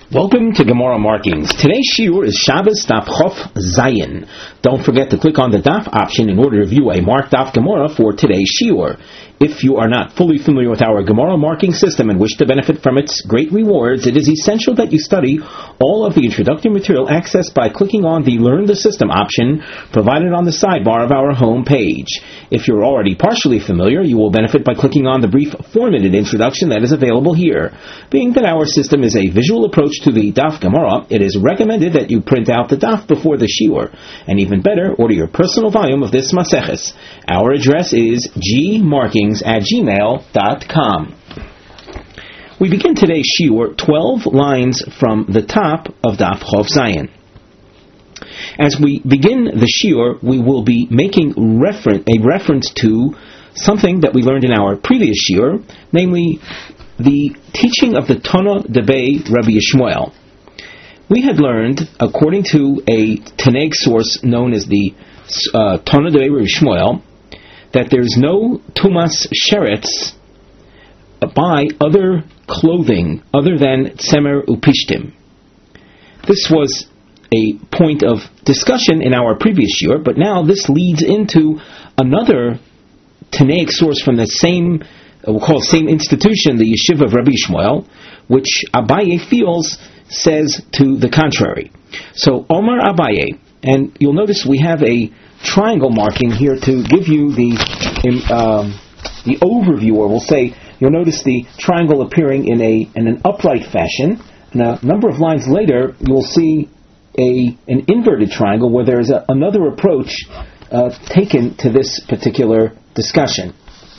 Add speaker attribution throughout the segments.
Speaker 1: Welcome to Gemara Markings. Today's shiur is Shabbos Daf Chof Zayin. Don't forget to click on the Daf option in order to view a marked Daf Gemara for today's shiur. If you are not fully familiar with our Gemara marking system and wish to benefit from its great rewards, it is essential that you study all of the introductory material accessed by clicking on the Learn the System option provided on the sidebar of our home page. If you're already partially familiar, you will benefit by clicking on the brief 4-minute introduction that is available here. Being that our system is a visual approach to the Daf Gemara, it is recommended that you print out the Daf before the shiur, and even better, order your personal volume of this Maseches. Our address is gmarkings@gmail.com. We begin today's shiur 12 lines from the top of Daf Chof Zayin. As we begin the shiur, we will be making a reference to something that we learned in our previous shiur, namely the teaching of the Tana Debei Rabbi Yishmael. We had learned, according to a Taneg source known as the Tana Debei Rabbi Yishmael, that there's no Tumas Sheretz by other clothing other than Tzemer Upishtim. This was a point of discussion in our previous year, but now this leads into another Tanaic source from the same, we'll call it same institution, the Yeshiva of Rabbi Yishmael, which Abaye feels says to the contrary. So Omar Abaye, and you'll notice we have a triangle marking here to give you the overview, or we'll say, you'll notice the triangle appearing in an upright fashion, and a number of lines later you'll see an inverted triangle where there is another approach taken to this particular discussion.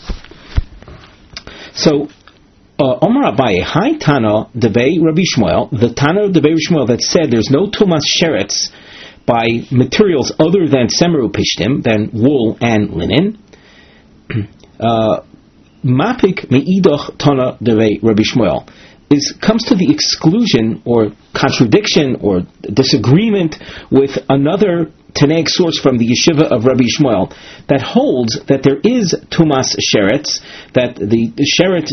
Speaker 1: So, Omar Abaye, Hi Tana Debei Rabbi Yishmael, the Tana Debei Rabbi Yishmael that said there's no Tumas Sheretz by materials other than Tzemer Upishtim, than wool and linen. Mapik Me'idoch Tana Debei Rabbi Yishmael comes to the exclusion or contradiction or disagreement with another Tanaic source from the Yeshiva of Rabbi Yishmael that holds that there is Tumas Sheretz, that the Sheretz,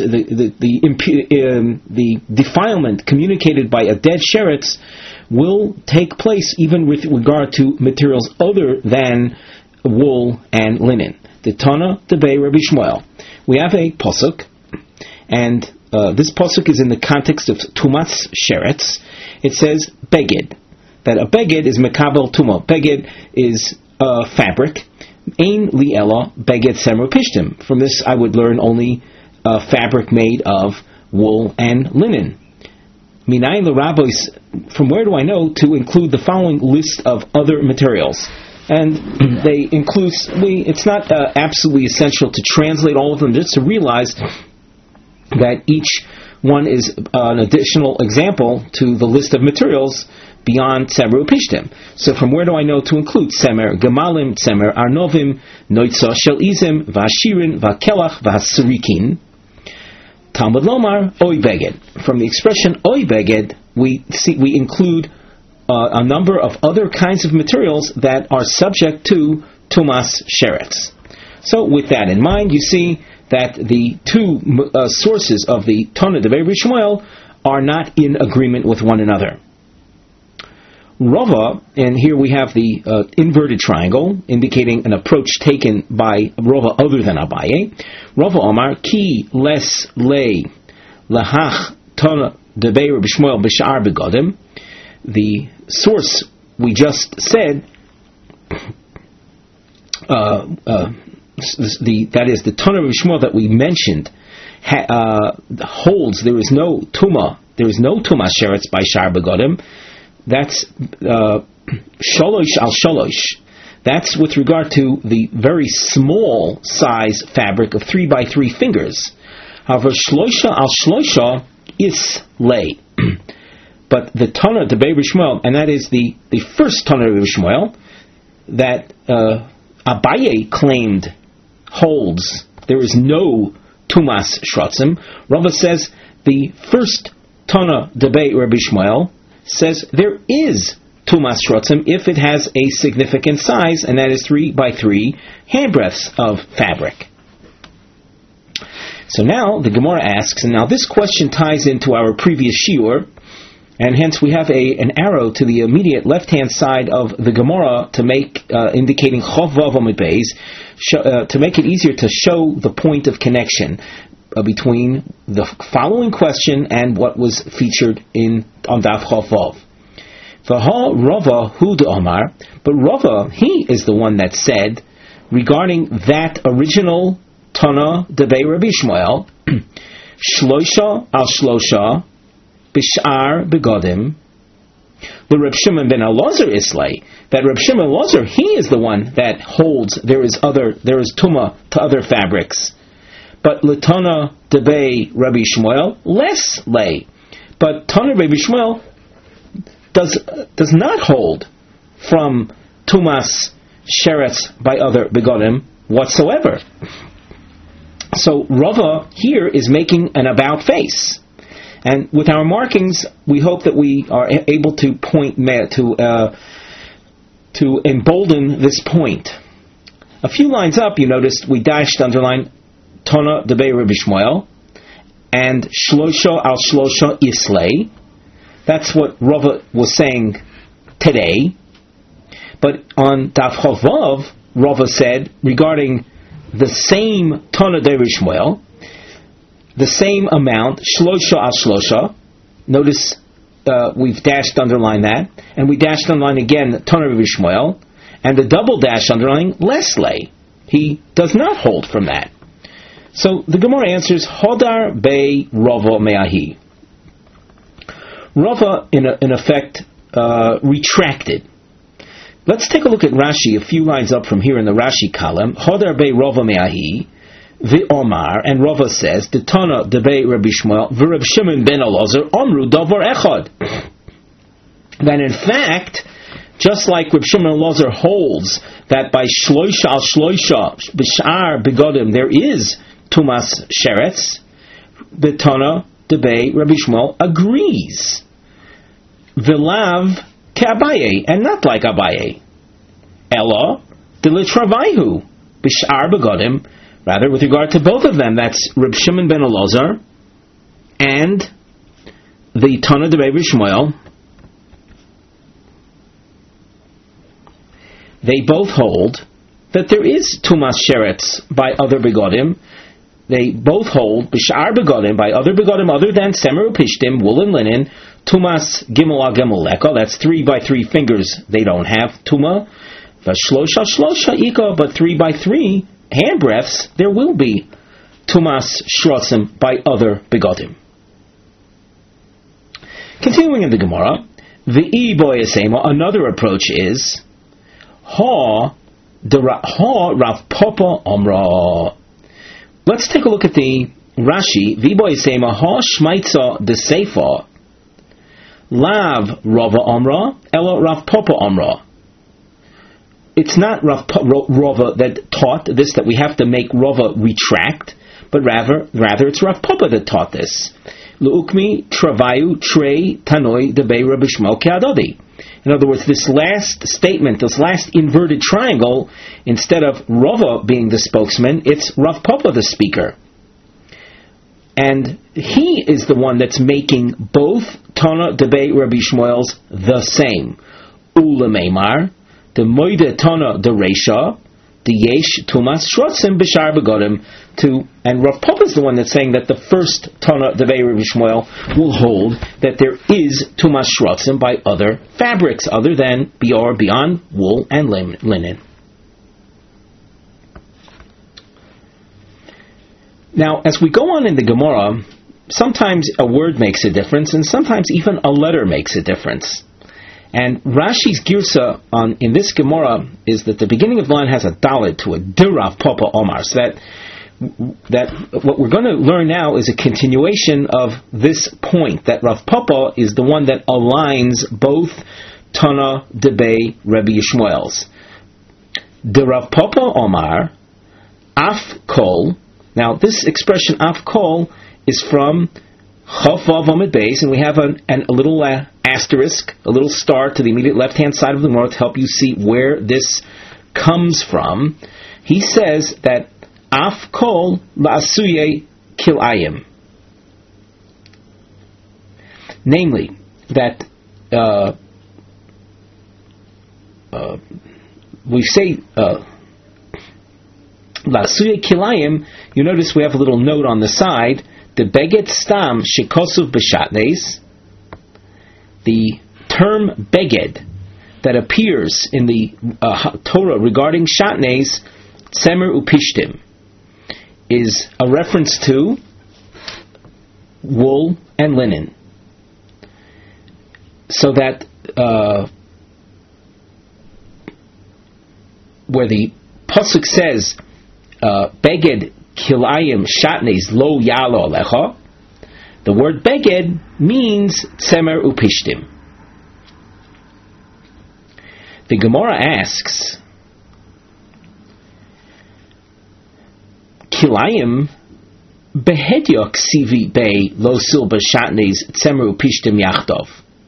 Speaker 1: the defilement communicated by a dead Sheretz will take place even with regard to materials other than wool and linen. The Tana Debei Rabbi Yishmael. We have a pasuk, and this pasuk is in the context of Tumas Sheretz. It says beged, that a beged is mekabel tuma. Beged is fabric. Ein li ela beged Tzemer Upishtim. From this I would learn only fabric made of wool and linen. Minayin l'rabbos, from where do I know to include the following list of other materials? And they include, it's not absolutely essential to translate all of them, just to realize that each one is an additional example to the list of materials beyond Tzemer Upishtim. So from where do I know to include Tzemer Gemalim, Tzemer Arnovim, Noitza Shel Izim, Vashirin, Vakelach, Vasirikin. Talmud Lomar, Oy Beged. From the expression Oy Beged, we include a number of other kinds of materials that are subject to Tumas Sheretz. So with that in mind, you see that the two sources of the Tana Debei Rabbi Yishmael are not in agreement with one another. Rava, and here we have the inverted triangle, indicating an approach taken by Rava other than Abaye. Rava Omar, Ki les lei lahach Tana Debei Rabbi Yishmael b'sha'ar begodim. The source we just said, that is the Tana Rabbi Yishmael that we mentioned, holds there is no Tuma Sheretz by Sha'ar begodim. That's shalosh al shalosh. That's with regard to the very small size fabric of 3 by 3 fingers. However, shloisha al shloisha is lay. But the Tana Debei Rabbi Yishmael, and that is the first Tana Rabbi Yishmael that Abaye claimed holds there is no Tumas Shrotzim. Rava says the first Tana Debei Rabbi Yishmael says there is Tumas Shrotzim if it has a significant size, and that is 3 by 3 handbreadths of fabric. So now the Gemara asks, and now this question ties into our previous shiur, And hence we have an arrow to the immediate left-hand side of the Gemara to make indicating Chov Vav Amud Beis, to make it easier to show the point of connection between the following question and what was featured on Daf Chov Vav. V'ha Rava Hu Amar, but Rava, he is the one that said regarding that original Tana Debei Rabbi Shmuel, Shloisha al Shlosha Bishar Begodim, the Reb Shimon ben Elazar Islay, that Reb Shimon Elazar, he is the one that holds there is Tuma to other fabrics. But L'Tana Debei Rabbi Shmuel, less lay. But Tana Rabbi Shmuel does not hold from Tumas Sheretz by other Begodim whatsoever. So Rava here is making an about face. And with our markings, we hope that we are able to to embolden this point. A few lines up, you noticed we dashed underline Tana Debei Rabbi Shmuel and Shlosha al Shlosha Islay. That's what Rava was saying today. But on Daf Chov Vav, Rava said regarding the same Tana Debei Shmuel, the same amount, Shlosha al Shlosha. Notice we've dashed underline that, and we dashed underline again Tana Rabbi Shmuel, and the double dash underline Lesley. He does not hold from that. So the Gemara answers Hodar Bei Rava Me'ahi. Rava, in effect, retracted. Let's take a look at Rashi, a few lines up from here in the Rashi column. Hodar Bei Rava Me'ahi. V'omar, and Rava says, the Tana Debei Rabbi Shmuel, v'Reb Shimon ben Elazar, Omru Davar Echad. That in fact, just like Reb Shimon ben Elazar holds that by Shloisha al Shloisha, B'shar Begodim, there is Tumas Sheretz, the Tana Debei Rabbi Shmuel agrees. V'lav ke'Abaye, and not like Abaye. Ella, D'Litravaihu, B'shar Begodim, rather, with regard to both of them, that's Reb Shimon ben Elazar and the Tana Debei Rabbi Shmuel. They both hold that there is Tumas Sheretz by other Begodim. They both hold B'shar Begodim by other Begodim other than Semer Upishtim, wool and linen, Tumas Gimel al Gimel Leka, that's 3 by 3 fingers they don't have, Tuma, Vashlosha Shlosha Ika, but 3 by 3 hand breaths, there will be Tumas Shrotzim by other Begodim. Continuing in the Gemara, V'i Boyasema, another approach is Ha Rav Papa Omra. Let's take a look at the Rashi. V'i Boyasema Ha Shmaitza de Seifa Lav Rava Omra Ela Rav Papa Omra. It's not Rava that taught this, that we have to make Rava retract, but rather it's Rav Papa that taught this. L'ukmi travayu trei tanoi debei Rabbi Shmuel ke'adodi. In other words, this last statement, this last inverted triangle, instead of Rava being the spokesman, it's Rav Papa the speaker. And he is the one that's making both Tana debei Rabbi Shmuel's the same. Ula Meimar, the Moide Tana the Reisha, the Yesh Tumas Shrotzim B'shar Begodim, and Rav Papa is the one that's saying that the first Tana Debei Rabbi Shmuel will hold that there is Tumas Shrotzim by other fabrics other than beyond wool and linen. Now, as we go on in the Gemara, sometimes a word makes a difference, and sometimes even a letter makes a difference. And Rashi's girsa in this Gemara is that the beginning of the line has a dalet to a Rav Papa Omar. So that what we're going to learn now is a continuation of this point, that Rav Papa is the one that aligns both Tana Debei Rabbi Yishmael's. The Rav Papa Omar Af Kol. Now this expression Af Kol is from Chaf Vav Amud Beis, and we have a little asterisk, a little star to the immediate left-hand side of the Gemara to help you see where this comes from. He says that Af Kol La'asuye Kilayim. Namely, that we say Lasuye Kilayim, you notice we have a little note on the side, the Beged Stam Shekosuv B'Shatnes, the term Beged that appears in the Torah regarding Shatnes, Tzemer Upishtim, is a reference to wool and linen. So that where the pasuk says Beged Kilayim Shatnes Lo Yalo Alecha, the word Beged means Tzemer Upishtim. The Gemara asks, Kilayim Behedya Ksivi Bei Lo Silba Shatnes Tzemer Upishtim Yachtov.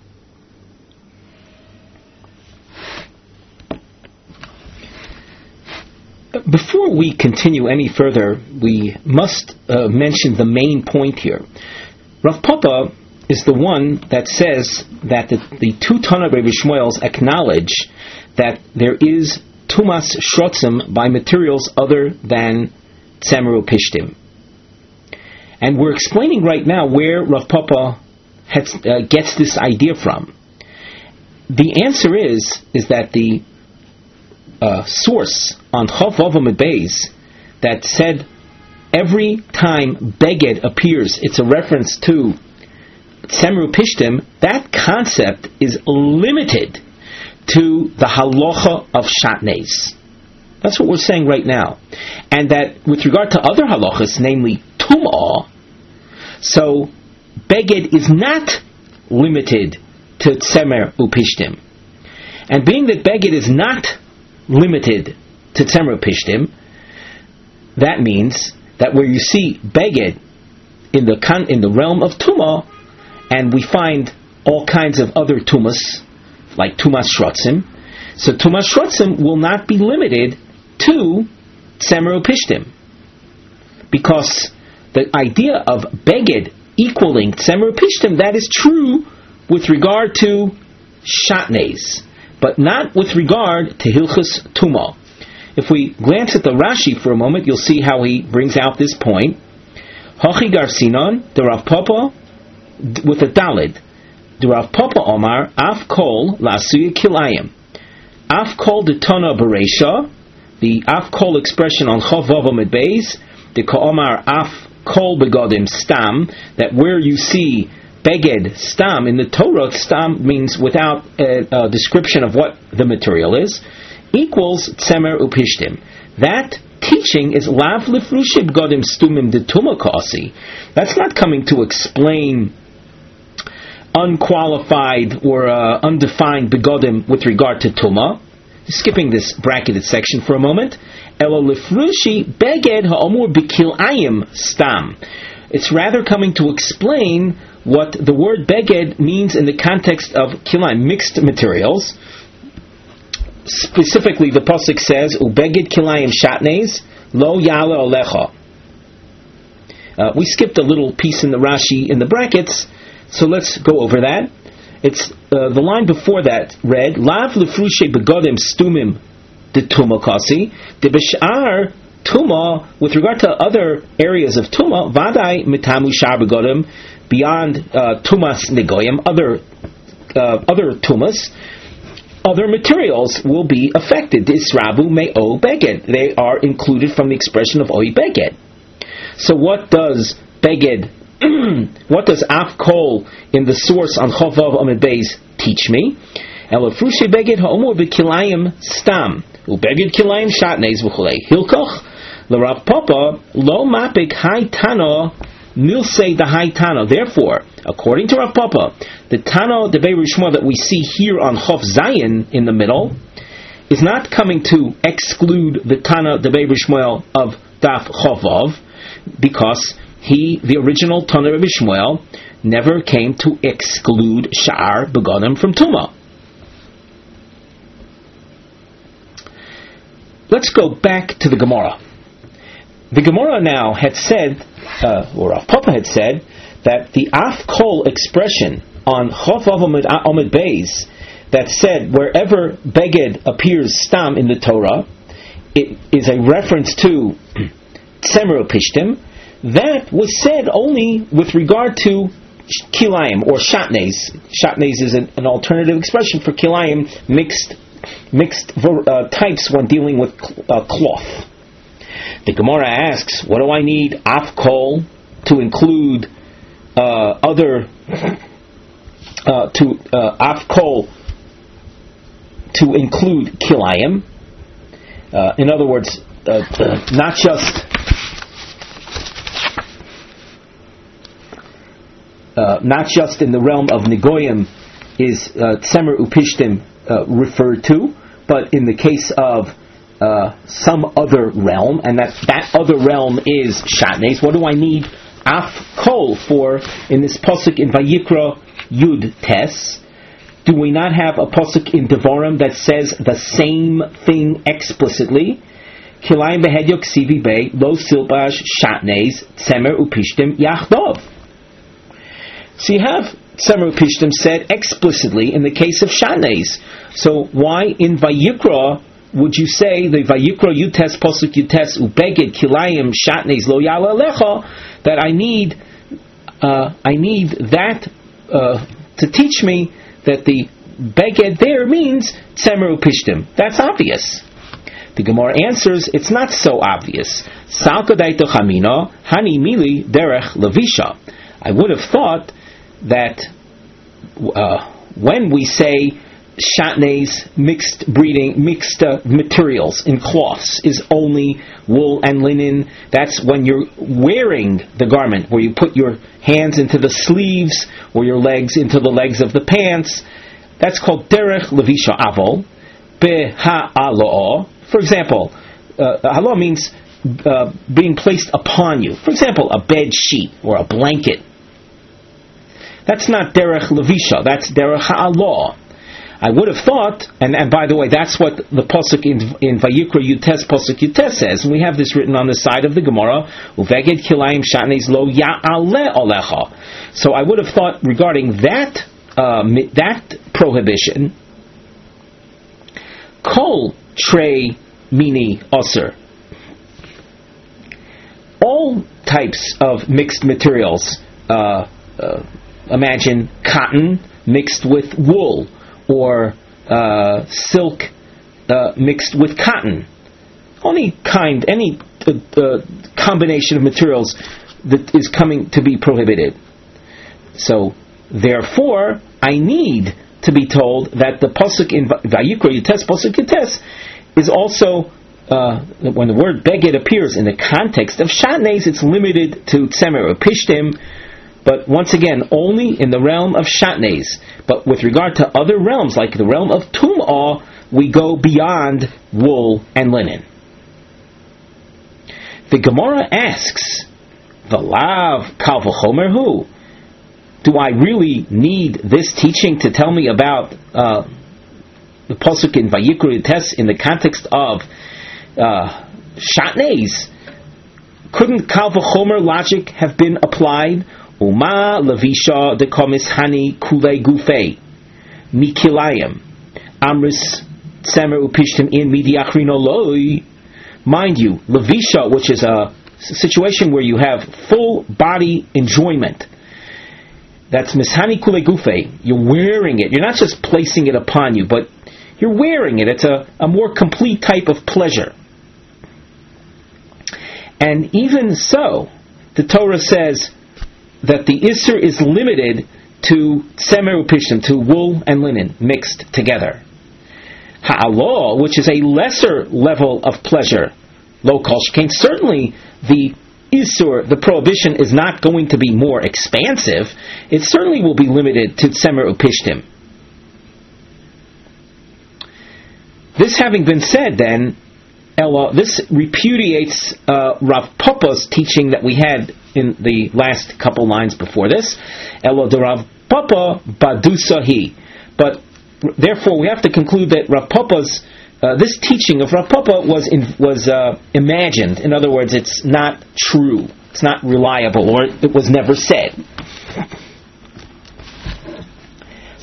Speaker 1: Before we continue any further, we must mention the main point here. Rav Papa is the one that says that the two Tana Rebbe Shmuels acknowledge that there is Tumas Shrotzim by materials other than Tzemer Upishtim. And we're explaining right now where Rav Papa gets this idea from. The answer is that the source on Chav Vav Amud Beis that said every time Beged appears, it's a reference to Tzemer Upishtim, that concept is limited to the halacha of Shatnes. That's what we're saying right now. And that with regard to other halachas, namely Tum'ah, so Beged is not limited to Tzemer Upishtim. And being that Beged is not limited to Tzemer Upishtim, that means that where you see Beged in the realm of Tumah, and we find all kinds of other Tumas, like Tumas Shrotzim, so Tumas Shrotzim will not be limited to Tzemer Upishtim, because the idea of Beged equaling Tzemer Upishtim, that is true with regard to Shatnes, but not with regard to Hilchus Tumah. If we glance at the Rashi for a moment, you'll see how he brings out this point. Hachi Garsinon, the Rav Papa, with a Dalid. The Rav Papa Omar, Af Kol Lasuya Kilayim. Af Kol the Tana Bereisha, the Af Kol expression on Chav Vav Amud Beis, the Ka'omar Af Kol Begodim Stam, that where you see Beged Stam in the Torah, Stam means without a description of what the material is, equals Tzemer Upishtim. That teaching is Lav Lifrushib Godim Stumim de Tumakasi. That's not coming to explain unqualified or undefined begodim with regard to Tumah. Skipping this bracketed section for a moment. Elo Lifrushi Beged Ha'omur B'Kilayim Stam. It's rather coming to explain what the word Beged means in the context of Kilayim, mixed materials. Specifically, the pasuk says, "Ubeged Kilayim Shatnes Lo Yale Olecha." We skipped a little piece in the Rashi in the brackets, so let's go over that. It's the line before that read, "Lav lefrushe begodim stumim de tumakasi de b'shar tuma." With regard to other areas of tuma, vadai mitamu shar begodim, beyond tumas negoyim, other tumas, other materials will be affected. Disrabu me'o beged. They are included from the expression of oi beged. So what does beged, what does af kol in the source on Chovav Amud Beis teach me? Elafrushi beged ha'omor v'kilayim stam ubeged kilayim shatnez v'chulei hilkoch l'Rav Papa lo mapik hai tano milsei the hai tano. Therefore, according to Rav Papa, the Tano Debei Rishma that we see here on Chof Zayin in the middle is not coming to exclude the Tana Debei Rishmael of Daf Chovav, because the original Tana Rebbe Shmuel, never came to exclude Sha'ar Begodim from Tumah. Let's go back to the Gemara. The Gemara now had said, or Rav Papa had said, that the Af Kol expression on Chof Amid Beis that said wherever Beged appears stam in the Torah, it is a reference to Tzemer Upishtim. That was said only with regard to kilayim or shatnez. Shatnez is an alternative expression for kilayim, mixed types when dealing with cloth. The Gemara asks, what do I need afkol to include afkol to include kilayim? In other words, not just in the realm of Negoyim is Tzemer Upishtim referred to, but in the case of some other realm, and that other realm is Shatnez. What do I need Af Kol for in this pasuk in Vayikra Yud Tes? Do we not have a pasuk in Devarim that says the same thing explicitly? Kilayim behedyo ksivi bei lo silbash Shatnez Tzemer Upishtim Yachdov. So you have Tzemer Upishtim said explicitly in the case of Shatnez. So why in Vayikra would you say the Vayikra Yutes Posuk Yutes Ubeged Kilayim Shatnez Lo Yala Lecha that I need that to teach me that the Beged there means Tzemer Upishtim? That's obvious. The Gemara answers, it's not so obvious. Salkadaito Chamina Hani Mili Derech Levisha. I would have thought that when we say Shatnez, mixed materials in cloths, is only wool and linen, that's when you're wearing the garment, where you put your hands into the sleeves or your legs into the legs of the pants. That's called derech levisha avol beha'alo'ah. For example, halo means being placed upon you. For example, a bed sheet or a blanket. That's not derech levisha, that's derech ha'alo'ah. I would have thought, and by the way, that's what the pasuk in Vayikra Yutes pasuk Yutes says, and we have this written on the side of the Gemara, Uveged kilayim shatnez lo ya'ale olecha. So I would have thought regarding that prohibition, kol trei mini osir, all types of mixed materials, imagine cotton mixed with wool, or silk mixed with cotton. Any combination of materials that is coming to be prohibited. So, therefore, I need to be told that the pasuk in Vayikra Yutes pasuk Yutes is also when the word beged appears in the context of Shatnez, it's limited to Tzemer Upishtim. But once again, only in the realm of Shatnez. But with regard to other realms, like the realm of Tum'ah, we go beyond wool and linen. The Gemara asks, V'lav kal v'chomer hu? Do I really need this teaching to tell me about the pasuk in Vayikra Yutes in the context of Shatnez? Couldn't kal v'chomer logic have been applied? Uma levisha de komis hani kule gufe mikilayim amris tzemer upishtim in midiachrino loi. Mind you, levisha, which is a situation where you have full body enjoyment. That's mishani kule gufe. You're wearing it. You're not just placing it upon you, but you're wearing it. It's a more complete type of pleasure. And even so, the Torah says that the Isser is limited to Tzemer Upishtim, to wool and linen mixed together. Ha'alor, which is a lesser level of pleasure, lo kol shekain, certainly the Isser, the prohibition, is not going to be more expansive. It certainly will be limited to Tzemer Upishtim. This having been said, then, this repudiates Rav Papa's teaching that we had in the last couple lines before this. Elo de Rav Papa badusahi. But therefore, we have to conclude that Rav Papa's this teaching of Rav Papa was imagined. In other words, it's not true. It's not reliable, or it was never said.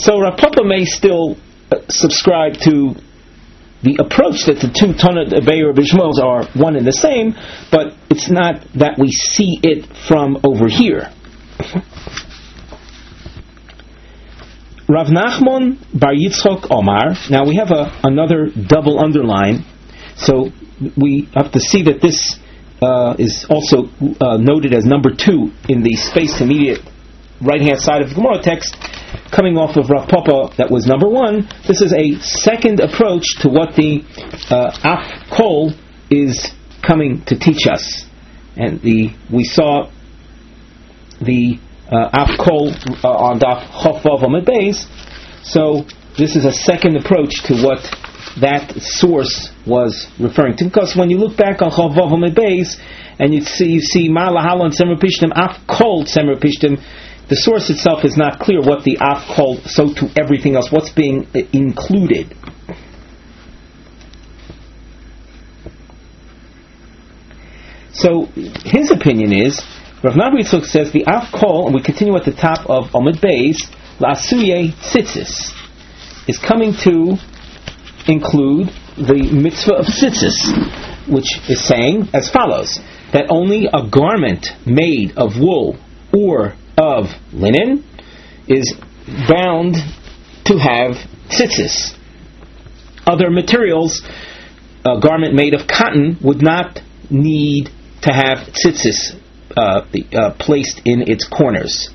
Speaker 1: So Rav Papa may still subscribe to the approach that the two Tana Debei Rabbi Shmuels are one and the same, but it's not that we see it from over here. Rav Nachman Bar Yitzchok Omar. Now we have another double underline, so we have to see that this is also noted as number 2 in the spaced immediate right-hand side of the Gemara text, coming off of Rav Papa that was number 1. This is a second approach to what the Af Kol is coming to teach us. And we saw the Af Kol on Daf Chof Vav Amud Beis. So this is a second approach to what that source was referring to. Because when you look back on Chof Vav Amud Beis and you see Ma Lahala and Semer Pishtim, Af Kol Semer Pishtim, the source itself is not clear what the Af Kol, so to everything else, what's being included. So his opinion is, Rav Nachman Yitzchok says the Af Kol, and we continue at the top of Amud Beis, La'asuye Tzitzis, is coming to include the mitzvah of tzitzis, which is saying as follows, that only a garment made of wool or of linen is bound to have tzitzis. Other materials, a garment made of cotton would not need to have tzitzis placed in its corners.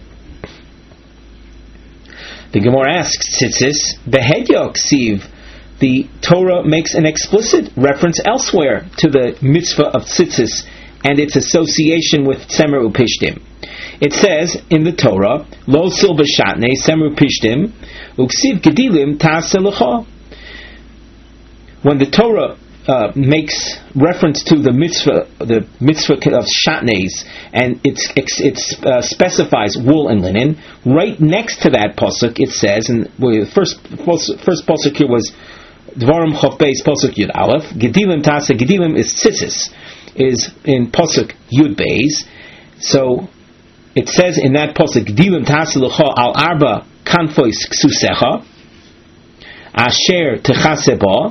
Speaker 1: The Gemara asks, tzitzis behedya ksiv. The Torah makes an explicit reference elsewhere to the mitzvah of tzitzis and its association with tzemer upishtim. It says in the Torah, Lo sil b'shatnei tzemer upishtim uksiv gedilim ta'aseh. When the Torah makes reference to the mitzvah of shatneis, and it specifies wool and linen, right next to that pasuk it says, and the first pasuk here was Dvarim Chof Beis pasuk Yud Aleph. Gedilim Tase, Gedilim is tzitzis, is in pasuk Yud Beis. So it says in that pasuk, Gedilim Tase L'cha al Arba Kanfois Ksusecha Asher Techase Ba.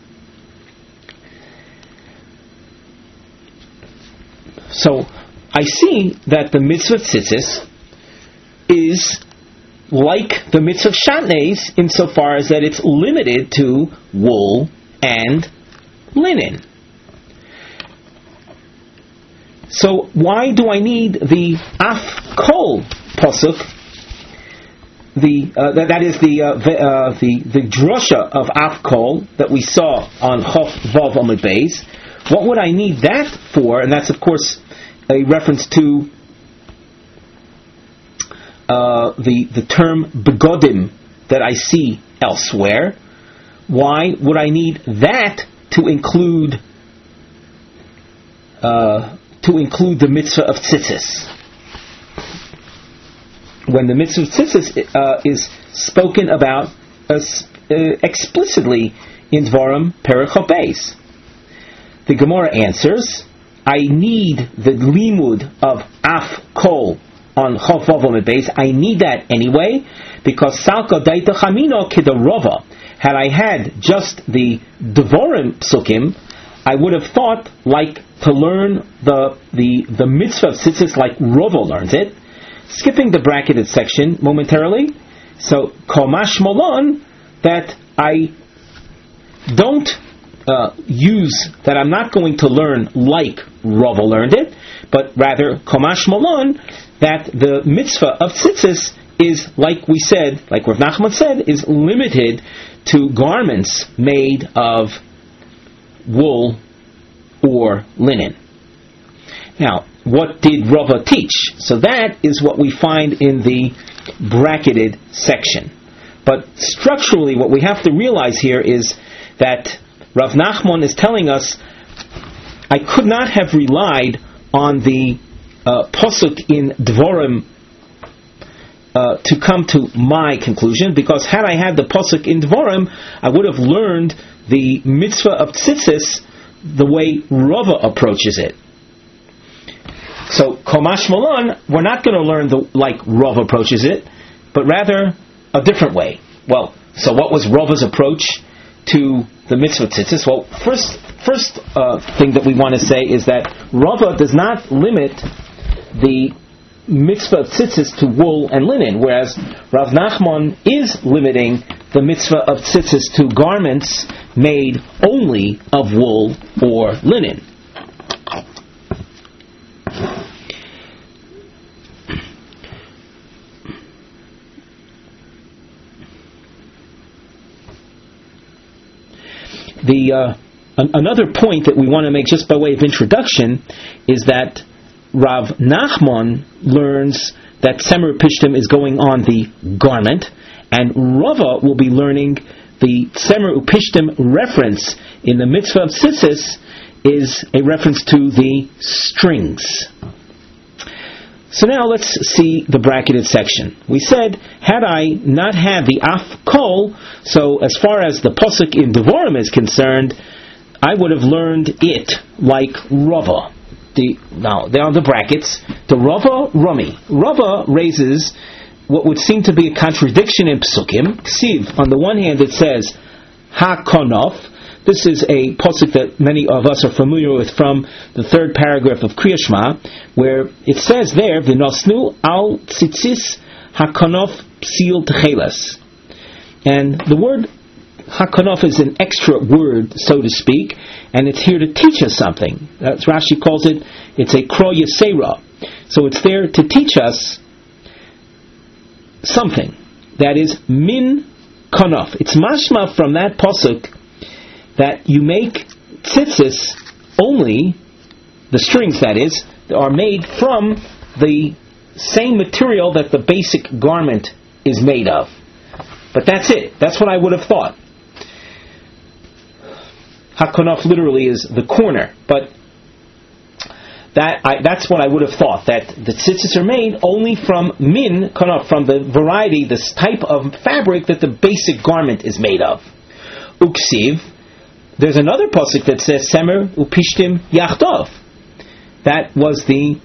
Speaker 1: So I see that the mitzvah tzitzis is like the mitzvah shatneis insofar as that it's limited to wool and linen. So why do I need the Af Kol pasuk? That is the drosha of Af Kol that we saw on Chof Vav Amud Beis. What would I need that for? And that's of course a reference to the term begodim that I see elsewhere. Why would I need that to include the mitzvah of tzitzis? When the mitzvah of tzitzis is spoken about explicitly in Dvarim Perek Chof Beis. The Gemara answers, I need the limud of Af Kol on Chof Vav Amud Beis. I need that anyway, because Salka Daita Chamino Kidarova. Had I had just the Devorim Psukim, I would have thought like to learn the mitzvah of tzitzis like Rova learns it. Skipping the bracketed section momentarily, so Komash Molon, that I don't use, that I'm not going to learn like Rava learned it, but rather Komash Molon, that the mitzvah of tzitzis is, like we said, like Rav Nachman said, is limited to garments made of wool or linen. Now, what did Rava teach? So that is what we find in the bracketed section. But structurally, what we have to realize here is that Rav Nachman is telling us, I could not have relied on the pasuk in Dvorim to come to my conclusion, because had I had the pasuk in Dvorim, I would have learned the mitzvah of tzitzis the way Rava approaches it. So Komash Malon, we're not going to learn like Rava approaches it, but rather a different way. Well, so what was Rava's approach to the mitzvah tzitzis? Well, first thing that we want to say is that Rava does not limit the mitzvah of tzitzis to wool and linen, whereas Rav Nachman is limiting the mitzvah of tzitzis to garments made only of wool or linen. Another point that we want to make just by way of introduction is that Rav Nachman learns that Tzemer Pishtim is going on the garment, and Rava will be learning the Tzemer Upishtim reference in the mitzvah of tzitzis is a reference to the strings. So now let's see the bracketed section. We said, had I not had the af kol, so as far as the pasuk in Devarim is concerned, I would have learned it like Rava. Now, there are the brackets. The Rava Rami. Rava raises what would seem to be a contradiction in Psukim. Ksiv, on the one hand it says, Ha-konof. This is a pasuk that many of us are familiar with from the third paragraph of Kriya Shema, where it says there, V'nosnu al tzitzis ha-konof psil techelas. And the word ha-konof is an extra word, so to speak, and it's here to teach us something. That's Rashi calls it, it's a kro yesera. So it's there to teach us something. That is min konof. It's mashma from that pasuk that you make tzitzis only, the strings that is, are made from the same material that the basic garment is made of. But that's it. That's what I would have thought. Hakonaf literally is the corner, but that's what I would have thought, that the tzitzis are made only from min konaf, from the variety, this type of fabric that the basic garment is made of. Uksiv, there's another pasuk that says Semer upishtim yachtov. That was the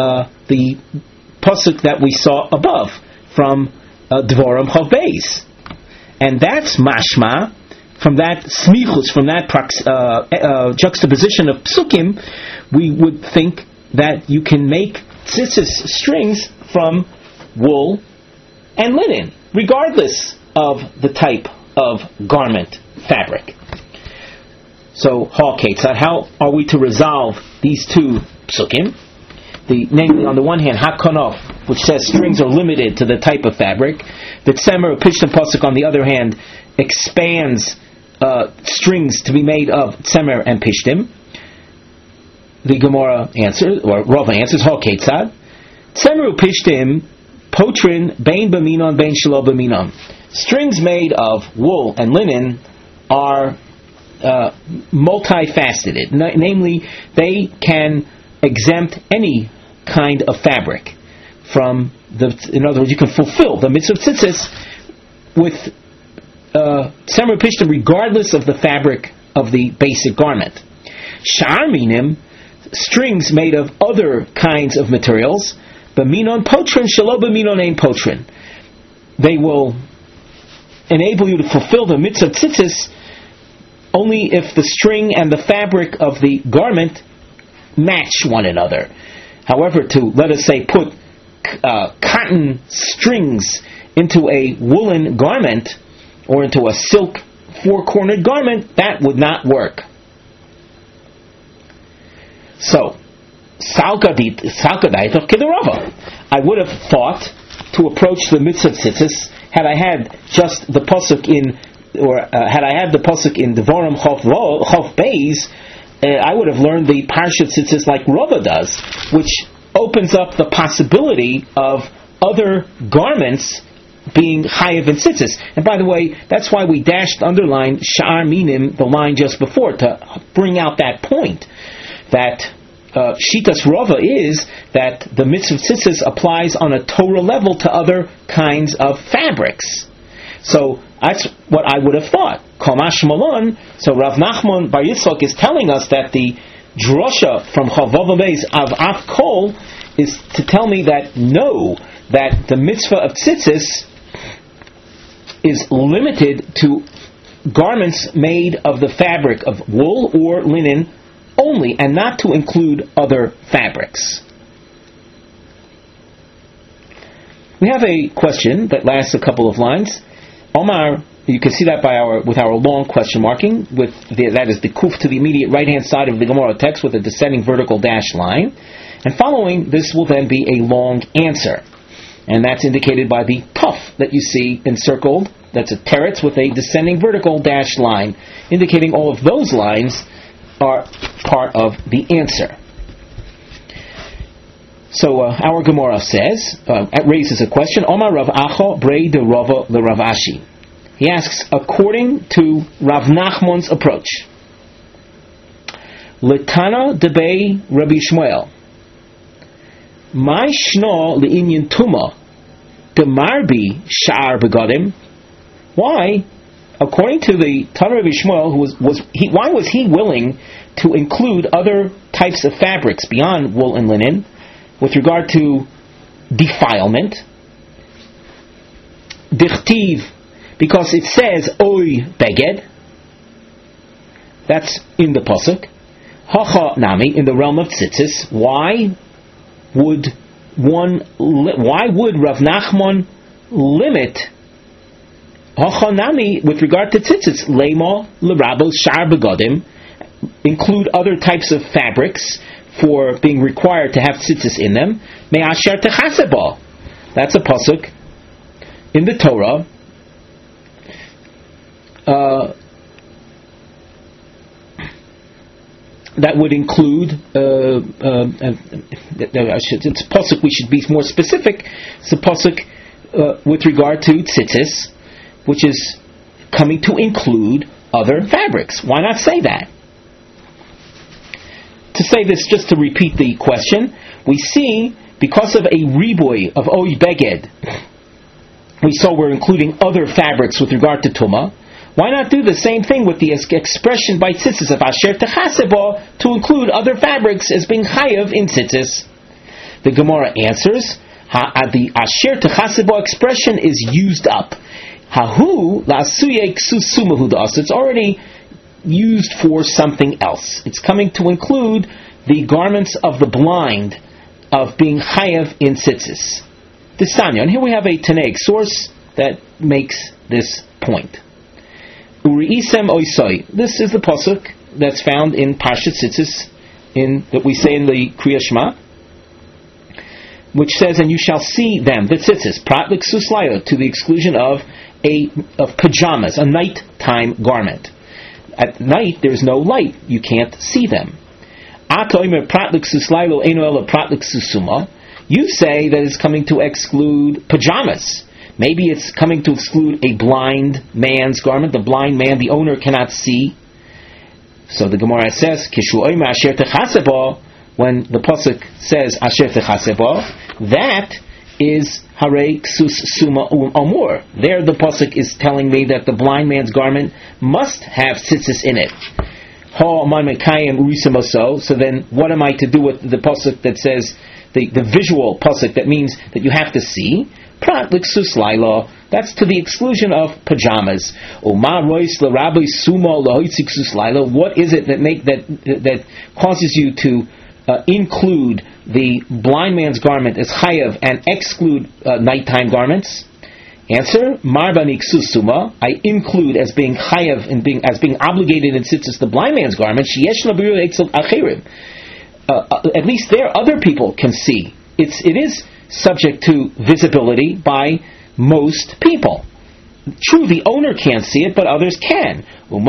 Speaker 1: pasuk that we saw above from Dvorim Chav Beis, and that's mashma from that smichus, from that juxtaposition of psukim. We would think that you can make tzitzis strings from wool and linen, regardless of the type of garment fabric. So, how are we to resolve these two psukim? Namely, on the one hand, hakonof, which says strings are limited to the type of fabric. The tzemer pishtim pasuk, on the other hand, expands strings to be made of tzemer and pishtim. The Gemara answers, or Rava answers, Ketzad. Tzemer pishtim potrin bein b'minon bein shelo b'minon. Strings made of wool and linen are multifaceted. Namely, they can exempt any kind of fabric from in other words, you can fulfill the mitzvah of tzitzis with tzemer pishtim regardless of the fabric of the basic garment. Sha'ar minim, strings made of other kinds of materials, b'minon potrin shelo b'minon ein potrin. They will enable you to fulfill the mitzvah of tzitzis only if the string and the fabric of the garment match one another. However, to, let us say, put cotton strings into a woolen garment or into a silk four-cornered garment, that would not work. So, I would have thought to approach the mitzvah tzitzis had I had just the pasuk in, or had I had the pasuk in Devarim Chav Beis, I would have learned the parshat tzitzis like Rava does, which opens up the possibility of other garments being chayav in tzitzis. And by the way, that's why we dashed underline sha'ar minim, the line just before, to bring out that point that Shitas Rava is that the mitzvah of tzitzis applies on a Torah level to other kinds of fabrics. So that's what I would have thought. Kamash Malon. So Rav Nachman Bar Yitzchak is telling us that the drosha from Chavav Beis of Af Kol is to tell me that no, that the mitzvah of tzitzis is limited to garments made of the fabric of wool or linen only, and not to include other fabrics. We have a question that lasts a couple of lines. Omar, you can see that with our long question marking. That is the kuf to the immediate right hand side of the Gemara text with a descending vertical dash line. And following this will then be a long answer. And that's indicated by the tuf that you see encircled. That's a teretz with a descending vertical dash line, indicating all of those lines are part of the answer. So our Gemara says, raises a question. Omar Rav Acha Brei de Rava le Rav Ashi. He asks, according to Rav Nachman's approach, Letana debei Rabbi Shmuel, my shno le'inyan tuma demarbi sha'ar begadim. Why, according to the Tana Rabbi Shmuel, why was he willing to include other types of fabrics beyond wool and linen with regard to defilement? Dichtiv, because it says oy beged. That's in the pasuk. Hacha nami, in the realm of tzitzis. Why would Rav Nachman limit Hacha nami with regard to tzitzis? Lema l'rabos shar begadim, include other types of fabrics for being required to have tzitzis in them. Me'asher techaseba. That's a pasuk in the Torah. That would include it's a pasuk. We should be more specific. It's a pasuk with regard to tzitzis, which is coming to include other fabrics. Why not say that? To say this, just to repeat the question, we see because of a riboy of oy beged, we saw we're including other fabrics with regard to tumah. Why not do the same thing with the expression by tzitzis of asher techaseba to include other fabrics as being chayav in tzitzis? The Gemara answers, the asher techaseba expression is used up. Hahu la'asuye ksusumahu das. It's already used for something else. It's coming to include the garments of the blind of being chayav in tzitzis. Disanya, and here we have a Tanaic source that makes this point. Uri'isem oisoi. This is the pasuk that's found in Parshat Tzitzis, that we say in the Kriya Shema, which says, "And you shall see them, the tzitzis, pratlik suslayo, to the exclusion of pajamas, a nighttime garment. At night there's no light; you can't see them. Atoimer pratlik suslayo eno ela pratlik susuma. You say that it's coming to exclude pajamas. Maybe it's coming to exclude a blind man's garment. The blind man, the owner, cannot see. So the Gemara says, Kishu oimer asher techaseba, when the pasuk says asher techaseba, that is harei ksus suma amur. There the pasuk is telling me that the blind man's garment must have tzitzis in it. So then what am I to do with the pasuk that says, the visual pasuk that means that you have to see? Prat liksus laila. That's to the exclusion of pajamas. What is it that causes you to include the blind man's garment as chayav and exclude nighttime garments? Answer: Marbani ksusuma. I include as being chayav and as being obligated in tzitzis the blind man's garment. At least there other people can see. It is subject to visibility by most people. True, the owner can't see it, but others can.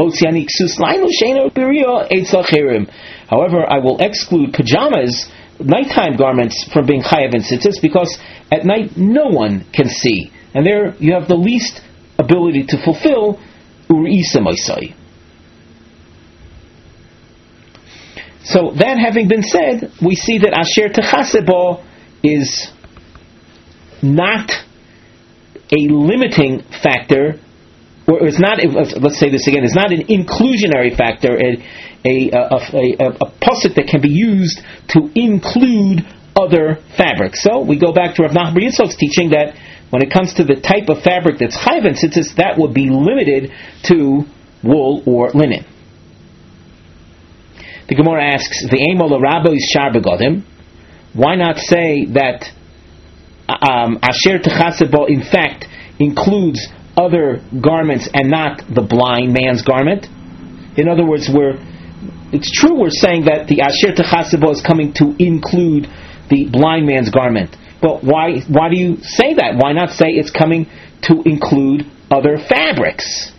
Speaker 1: However, I will exclude pajamas, nighttime garments, from being chayav in tzitzis, because at night no one can see, and there you have the least ability to fulfill uri'isa moisai. So that having been said, we see that asher techaseba is not a limiting factor, or it's not. Let's say this again: it's not an inclusionary factor, a pasuk that can be used to include other fabrics. So we go back to Rav Nachman bar Yitzchak's teaching that when it comes to the type of fabric that's chayav in tzitzis, that would be limited to wool or linen. The Gemara asks, "V'emol rabos shar begodim." Why not say that asher techasebo in fact includes other garments and not the blind man's garment? In other words, it's true we're saying that the asher techasebo is coming to include the blind man's garment. But why do you say that? Why not say it's coming to include other fabrics?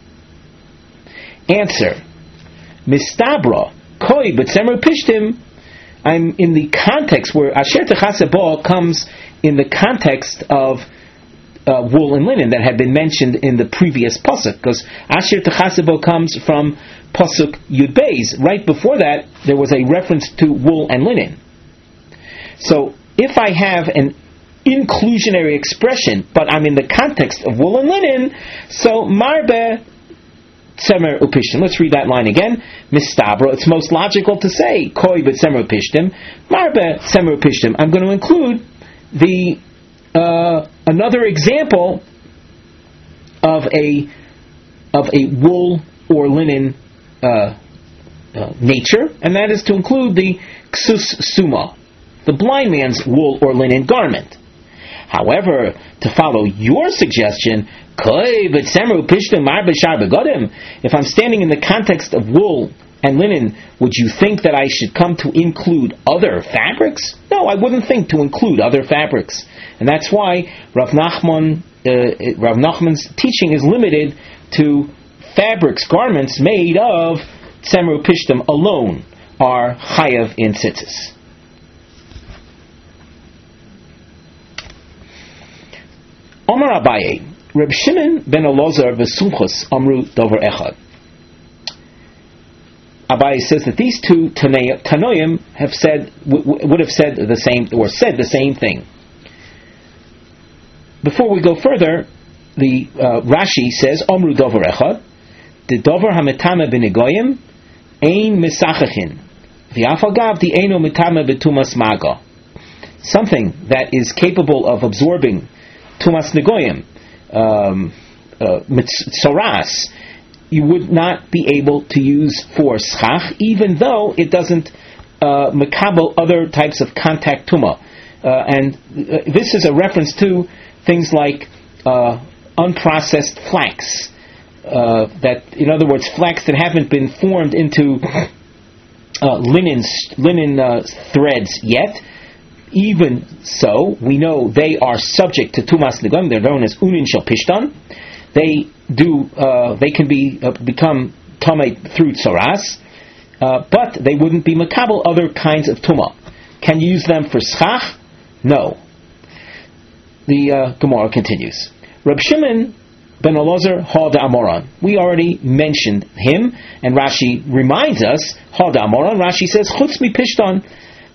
Speaker 1: Answer: Mistabra koi b'tzemer pishtim. I'm in the context where asher techasebo comes in the context of wool and linen that had been mentioned in the previous pasuk, because asher techasebo comes from pasuk Yud Beis. Right before that, there was a reference to wool and linen. So if I have an inclusionary expression, but I'm in the context of wool and linen, so marbe tzemer upishtim. Let's read that line again. Mistabra. It's most logical to say koi b'tzemer upishtim, marbe tzemer upishtim. I'm going to include the another example of a wool or linen nature, and that is to include the ksus suma, the blind man's wool or linen garment. However, to follow your suggestion, if I'm standing in the context of wool and linen, would you think that I should come to include other fabrics? No, I wouldn't think to include other fabrics. And that's why Rav Nachman's teaching is limited to fabrics, garments made of tzemer upishtim alone are chayav in tzitzis. Omar Abaye, Reb Shimon ben Elazar v'Sumchus Amru Dover Echad. Abaye says that these two Tanoim have said would have said the same, or said the same thing. Before we go further, the Rashi says Amru Dover Echad, the Dover hametame b'negoyim ein misachachin v'afagav the eino metame b'tumas maga. Something that is capable of absorbing tumas negoyim, mitzoras, you would not be able to use for schach, even though it doesn't makabel other types of contact tuma. And this is a reference to things like unprocessed flax. That, in other words, flax that haven't been formed into linen threads yet. Even so, we know they are subject to tumas negam. They're known as unin shel pishtan. They can become tamei through tzoras, but they wouldn't be makabel other kinds of tuma. Can you use them for schach? No. The Gemara continues. Reb Shimon ben Elazar Hada Amoran. We already mentioned him, and Rashi reminds us Hada Amoran. Rashi says chutz mi pishtan.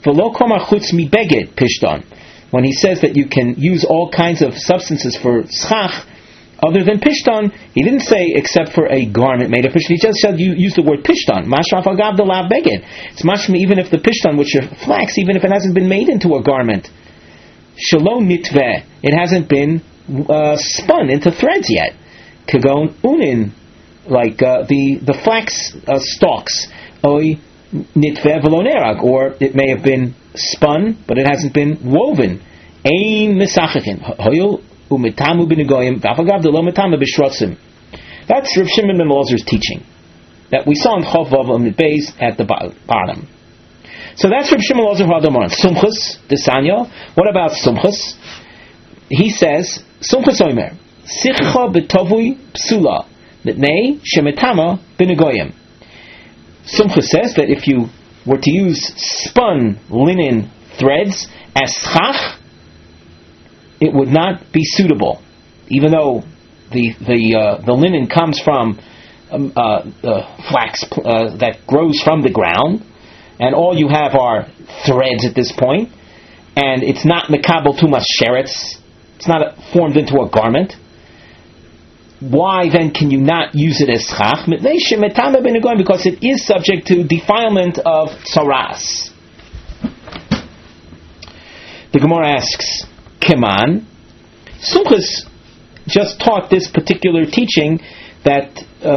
Speaker 1: When he says that you can use all kinds of substances for schach other than pishtan, he didn't say except for a garment made of pishtan. He just said you use the word pishtan. It's mashma even if the pishtan, which is flax, even if it hasn't been made into a garment. Shalom nitveh, it hasn't been spun into threads yet. Kagon unin, like the flax stalks. Oi nitve velonerag, or it may have been spun, but it hasn't been woven. Ein misachachin hoyol umitamu b'negoyim v'afagav delo mitama b'shrotzim. That's Rav Shimon ben Elazar's teaching that we saw in Chov Vav Amid Beis at the bottom. So that's Rav Shimon ben Elazar Hadamar. Sumchus Desanya. What about Sumchus? He says Sumchus Omer Sicha b'tovui psula mitnei shemitama b'negoyim. Sumchus says that if you were to use spun linen threads as schach, it would not be suitable, even though the linen comes from flax that grows from the ground, and all you have are threads at this point, and it's not mekabel tumas sheretz, it's not formed into a garment. Why then can you not use it as schach? Because it is subject to defilement of tsaras. The Gemara asks, Keman, Sumchus just taught this particular teaching that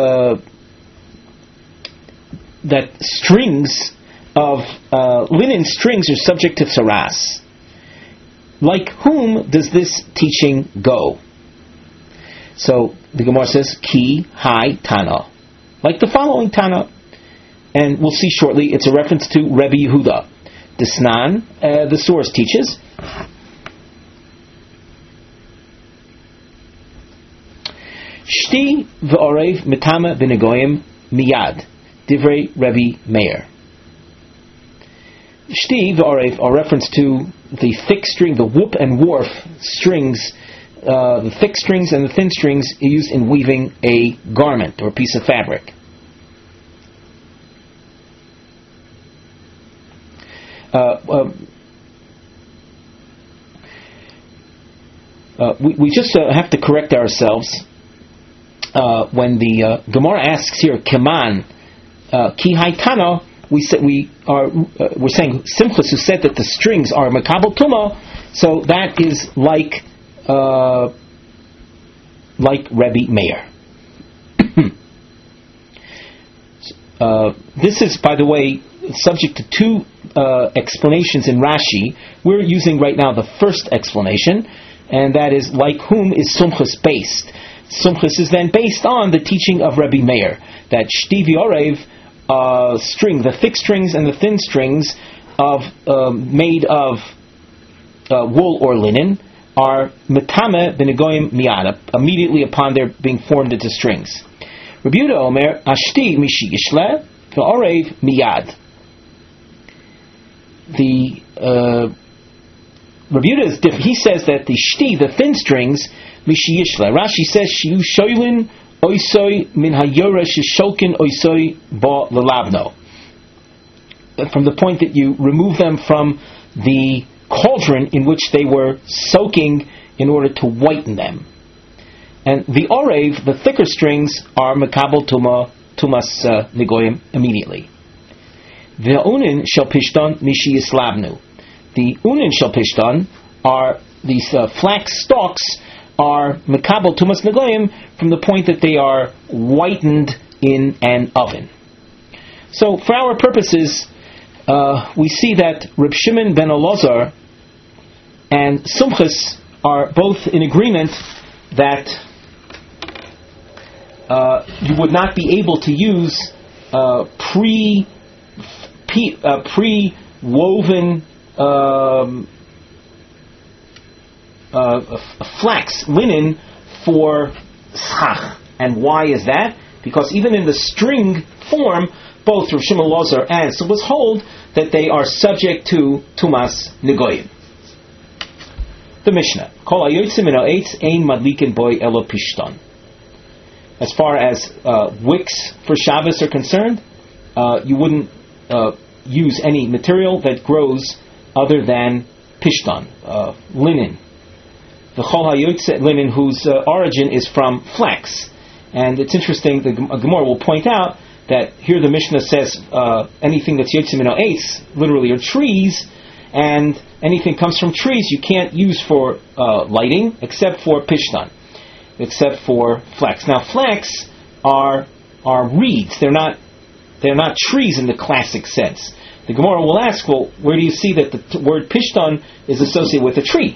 Speaker 1: that strings of linen strings are subject to tsaras. Like whom does this teaching go? So the Gemara says, Ki Hai Tana. Like the following Tana. And we'll see shortly, it's a reference to Rebbe Yehuda. Desnan, the source teaches, Shti v'orev mitama b'negoyim miyad. Divrei Rebbe Meir. Shti v'orev are reference to the thick string, the whoop and warp strings, the thick strings and the thin strings used in weaving a garment or a piece of fabric. We just have to correct ourselves when the Gemara asks here, Keman Ki Haitana. We're saying Simchus, who said that the strings are Makabel Tuma, so that is like Rebbe Meir. This is, by the way, subject to two explanations in Rashi. We're using right now the first explanation, and that is, like whom is Sumchus based? Sumchus is then based on the teaching of Rebbe Meir, that Shti v'orev, string, the thick strings and the thin strings made of wool or linen, are metame b'negoyim miyad, immediately upon their being formed into strings. Rabbi Yehuda Omer, Ashti mishi yishle v'orev miyad. Rabbi Yehuda is different. He says that the shti, the thin strings, mishi yishle. Rashi says shiu shoylin oisoi min hayora shishokin oisoi ba lalabno. From the point that you remove them from the cauldron in which they were soaking in order to whiten them. And the orev, the thicker strings, are makabel tumas negoyim immediately. The unin shel pishton mishi yislabnu. The unin shel pishton are these flax stalks are makabel tumas negoyim from the point that they are whitened in an oven. So for our purposes, we see that Reb Shimon ben Elazar and Sumchus are both in agreement that you would not be able to use pre-woven flax linen for schach. And why is that? Because even in the string form, both Rav Shimon Elazar and Sumchus hold that they are subject to tumas negoyim. The Mishnah, Kol hayotzim min ha'etz ein madlikin boy elo pishton. As far as wicks for Shabbos are concerned, you wouldn't use any material that grows other than pishton, linen. The Chol HaYotze linen, whose origin is from flax. And it's interesting, the Gemara will point out that here the Mishnah says anything that's Yotzim min ha'etz, literally are trees, and anything comes from trees you can't use for lighting except for pishton, except for flax. Now flax are reeds. They're not trees in the classic sense. The Gemara will ask, well, where do you see that the word pishton is associated with a tree?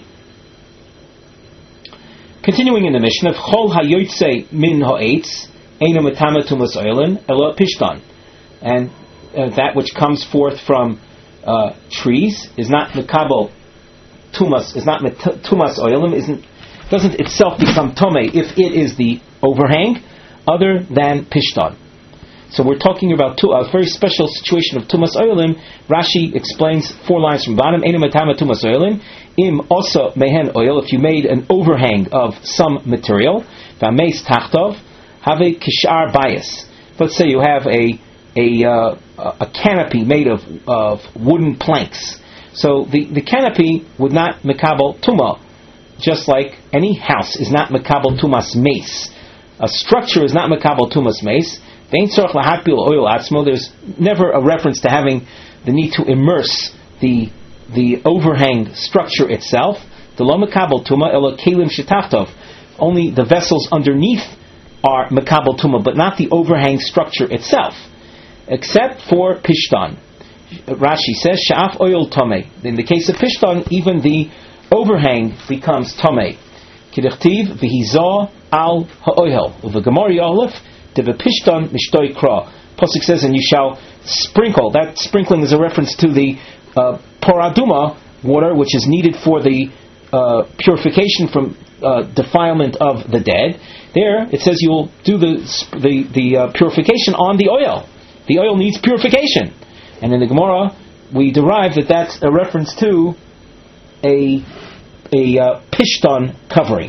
Speaker 1: Continuing in the Mishnah, Chol hayotzei min ha'etz eino metame tumas oilin elo pishton, and that which comes forth from trees is not mekabel tumas, is not tumas oilim, doesn't itself become tome if it is the overhang, other than pishton. So we're talking about a very special situation of tumas oilim. Rashi explains 4 lines from bottom. Eino metame tumas oilim im osa mehen oil. If you made an overhang of some material, v'ameis tachtov have a kishar bias. Let's say you have a canopy made of wooden planks. So the canopy would not mekabel tuma, just like any house is not mekabel tumas mace. A structure is not mekabel tumas mace. There's never a reference to having the need to immerse the overhang structure itself. The lo mekabel tuma ela kelim shetachtov. Only the vessels underneath are mekabel tuma, but not the overhang structure itself, except for pishtan. Rashi says sha'af oil tomei. In the case of pishtan, even the overhang becomes tomei. Kidechtiv v'hizah al ha'oihel u'v'gemari olef dev'pishtan mishtoi kra. Pasuk says, and you shall sprinkle. That sprinkling is a reference to the poraduma water, which is needed for the purification from defilement of the dead. There it says you will do the purification on the oil. The oil needs purification, and in the Gemara we derive that that's a reference to a pishtan covering.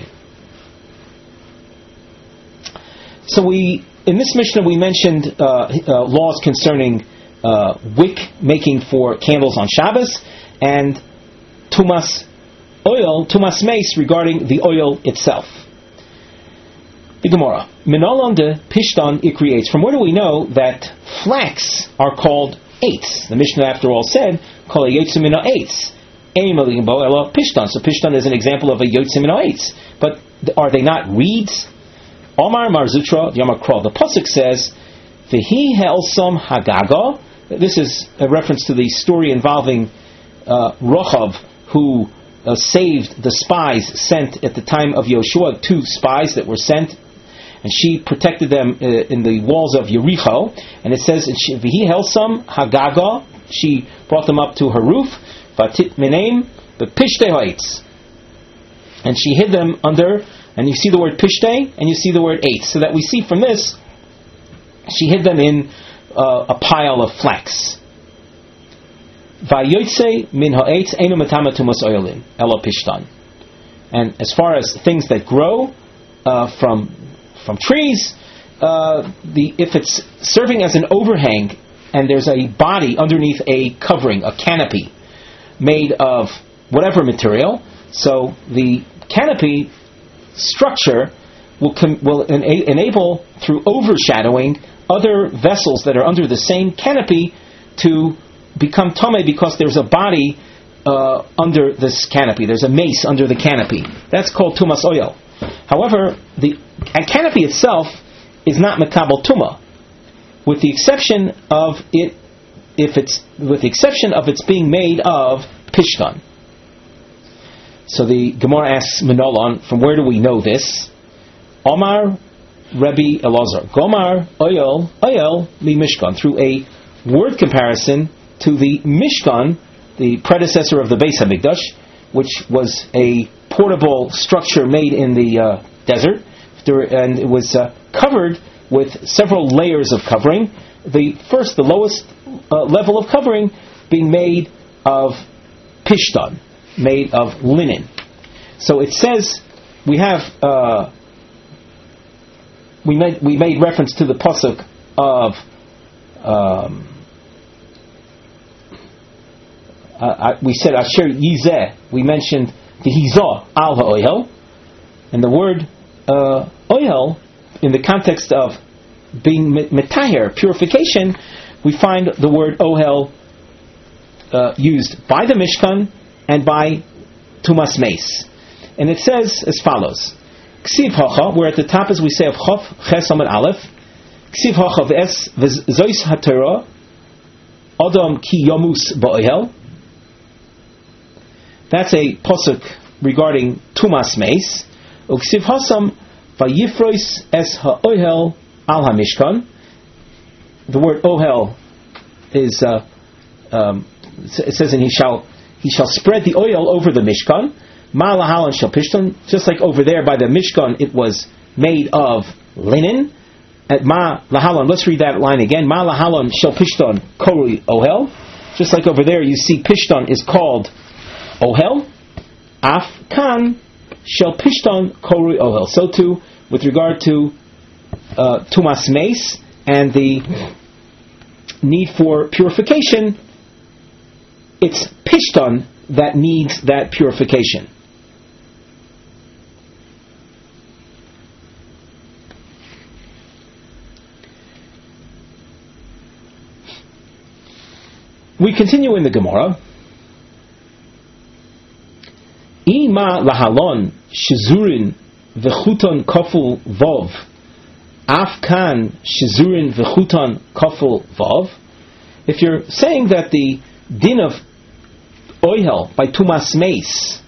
Speaker 1: So in this Mishnah we mentioned laws concerning wick making for candles on Shabbos, and tumas oil, tumas mace, regarding the oil itself. The Gemara, Minalon de Pishtan it creates. From where do we know that flax are called eights? The Mishnah, after all, said, Kol yotzimina eights. Pishtan. So Pishtan is an example of a yotzimina eights. But are they not reeds? Omar Marzutra Yamakra. The pasuk says, V'hi he'elsam hagaga. This is a reference to the story involving Rochav, who saved the spies sent at the time of Yoshua, 2 spies that were sent, and she protected them in the walls of Yericho. And it says, V'hi helsam hagaga, she brought them up to her roof, Vatit meneim b'pishtei ha'etz, and she hid them under, and you see the word pishtei, and you see the word eitz, so that we see from this, she hid them in a pile of flax. Vayotze min ha'etz einu matama tumas oilin elo pishtan. And as far as things that grow from trees, if it's serving as an overhang and there's a body underneath a covering, a canopy made of whatever material, so the canopy structure will enable, through overshadowing, other vessels that are under the same canopy to become tamei, because there's a body under this canopy. There's a mace under the canopy. That's called tumas oil. However, the canopy itself is not mekabel tuma, with the exception of its being made of pishtan. So the Gemara asks Menolon, from where do we know this? Omar Rebbe Elazar, Gomar Oyel li Mishkan, through a word comparison to the Mishkan, the predecessor of the Beis Hamikdash, which was a portable structure made in the desert, and it was covered with several layers of covering. The lowest level of covering being made of pishtan, made of linen. So it says, we made reference to the pasuk of we said asher yizeh. We mentioned the hizah al ha'ohel, and the word oil in the context of being metaher, purification. We find the word ohel used by the Mishkan and by tumas mace, and it says as follows: Ksiv hacha, we're at the top, as we say, of Chof Ches Amud Aleph. Ksiv hacha v'es v'zois haTorah Adam ki yomus ba'ohel. That's a pasuk regarding tumas mace. Uksiv hasam vayifrois es ha'ohel al hamishkan. The word ohel is it says, and he shall spread the oil over the mishkan. Ma lahalan shel pishtan, just like over there by the Mishkan it was made of linen. At ma lahalan, let's read that line again. Ma lahalan shel pishtan korui ohel. Just like over there you see pishtan is called ohel. Af kan shel pishtan korui ohel. So too with regard to tumas mace and the need for purification, it's pishtan that needs that purification. We continue in the Gemara. If Dilma lahalon shizurin v'chuton koful vov afkan shizurin v'chuton koful vov. If you're saying that the din of oihel by tumas meis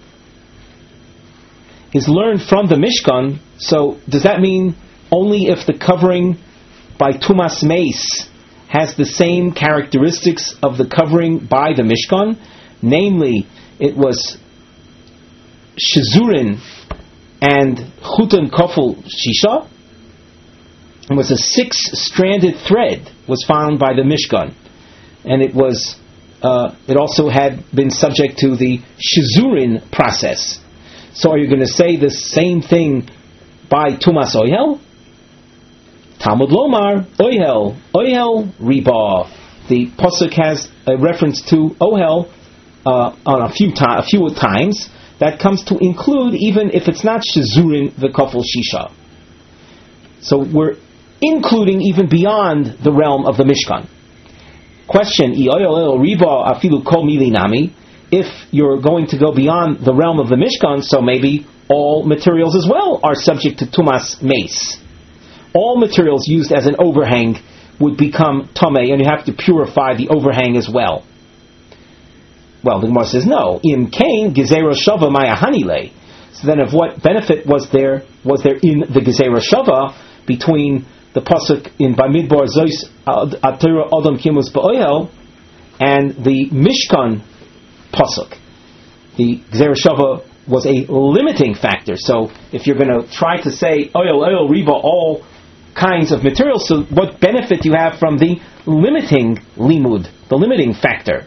Speaker 1: is learned from the Mishkan, so does that mean only if the covering by tumas meis has the same characteristics of the covering by the Mishkan? Namely, it was shizurin and chuton kofel shisha. It was a 6-stranded thread was found by the Mishkan, and it was it also had been subject to the shizurin process. So are you going to say the same thing by tumas oihel? Talmud lomar oihel riba. The pasuk has a reference to ohel on a few times. That comes to include even if it's not shizurin the kofel shisha. So we're including even beyond the realm of the Mishkan. Question: riba afilu kol milinami. If you're going to go beyond the realm of the Mishkan, so maybe all materials as well are subject to tumas meis. All materials used as an overhang would become tamei, and you have to purify the overhang as well. Well, the Gemara says no. Im kain gezerah shava maya hanile. So then, of what benefit was there in the gezerah shava between the pasuk in Bamidbar Zois Atira Adam Kimus Ba'oyel and the Mishkan pasuk? The gezerah shava was a limiting factor. So if you're going to try to say oil riba all kinds of materials, so what benefit do you have from the limiting limud, the limiting factor?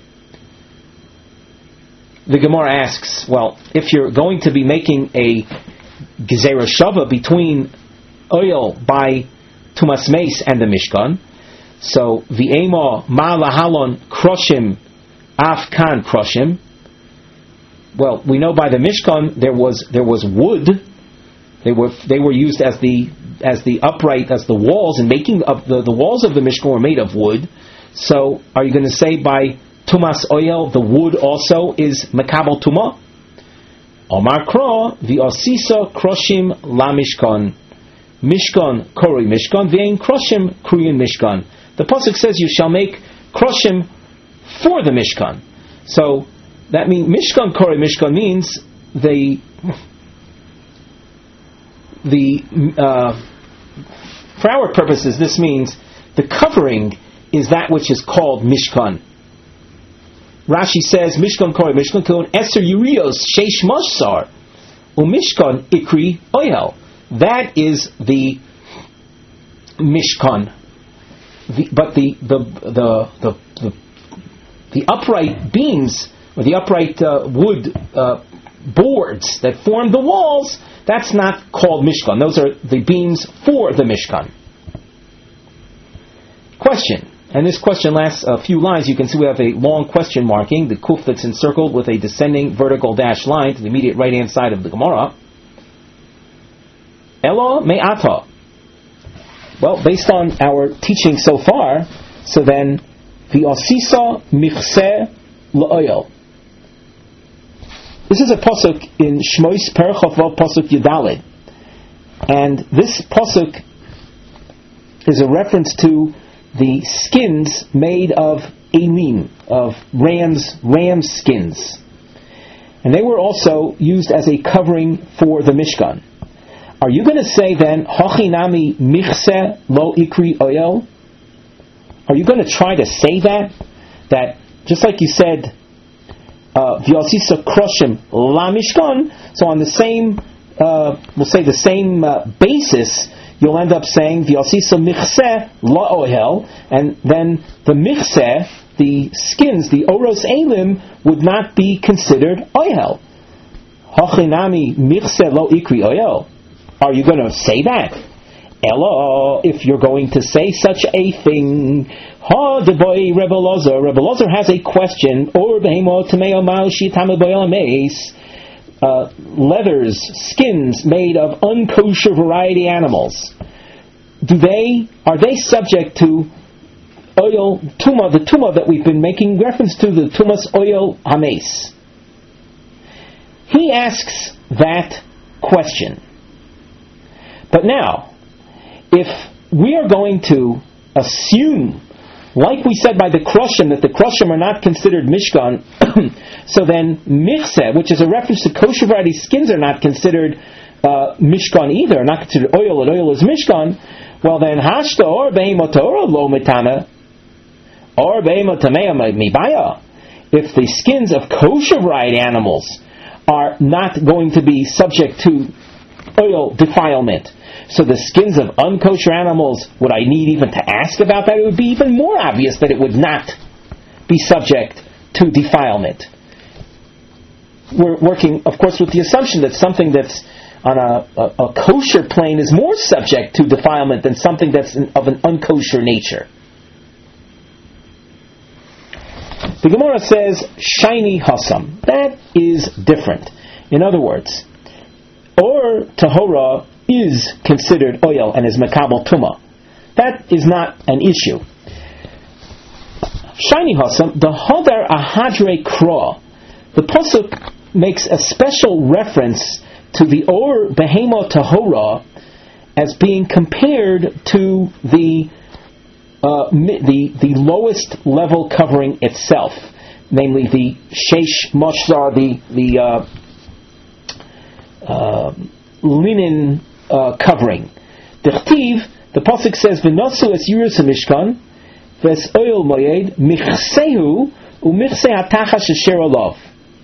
Speaker 1: The Gemara asks, well, if you're going to be making a gezerah shava between oil by tumas meis and the Mishkan, so v'ema ma lahalon kroshim afkan kroshim. Well, we know by the Mishkan there was wood. They were used as the upright, as the walls, and making of the walls of the Mishkan were made of wood. So are you going to say by tumas oil the wood also is makabel tuma? Omar kro v'osisa kroshim la Mishkan. Mishkan kori Mishkan v'ein kroshim kriyin Mishkan. The pasuk says you shall make kroshim for the Mishkan. So that means Mishkan kori Mishkan means for our purposes this means the covering is that which is called Mishkan. Rashi says Mishkan kori Mishkan kun eser yurios sheish mashsar uMishkan ikri oyel. That is the Mishkan. But the upright beams or the upright wood boards that form the walls, that's not called Mishkan. Those are the beams for the Mishkan. Question. And this question lasts a few lines. You can see we have a long question marking, the kuf that's encircled with a descending vertical dashed line to the immediate right hand side of the Gemara. Elo me'ata. Well, based on our teaching so far, so then v'osisa michse la'oyel. This is a pasuk in Shmois Perachov pasuk Yudalid, and this pasuk is a reference to the skins made of elim, of ram's skins, and they were also used as a covering for the Mishkan. Are you going to say then, Hachinami michse lo ikri oyel? Are you going to try to say that just like you said, Vyosisa kroshim la mishkan, so on the same, we'll say the same basis, you'll end up saying Vyosisa michse la oyel, and then the michse, the skins, the oros elim, would not be considered oyel. Hachinami michse lo ikri oyel. Are you going to say that? Elo, if you're going to say such a thing, ha deboy Rebbe Lozer has a question. Or behemo tameo maushi tamaboyel meis. Leathers, skins made of unkosher variety animals. Are they subject to oil tuma? The tuma that we've been making reference to, the tumas oil hames. He asks that question. But now, if we are going to assume, like we said by the Krushim, that the Krushim are not considered Mishkan, so then Michseh, which is a reference to kosher variety skins, are not considered Mishkan either, not considered oil, and oil is Mishkan, well then, Hashta or Behemot Torah lo mitana, or Behemot Tamea mibaya, if the skins of kosher variety animals are not going to be subject to oil defilement, so the skins of unkosher animals, would I need even to ask about that? It would be even more obvious that it would not be subject to defilement. We're working, of course, with the assumption that something that's on a kosher plane is more subject to defilement than something that's of an unkosher nature. The Gemara says, shiny hasam. That is different. In other words, or tahora is considered oil and is makabel tuma. That is not an issue. Shiny hasam, the hodar ahadre kra. The pasuk makes a special reference to the or behema tahora as being compared to the lowest level covering itself, namely the sheish mashzar, the linen covering. The pasuk says, "V'nosu es yirus hamishkan, v'es oil moyed michsehu u'michseh hatachash asher olav."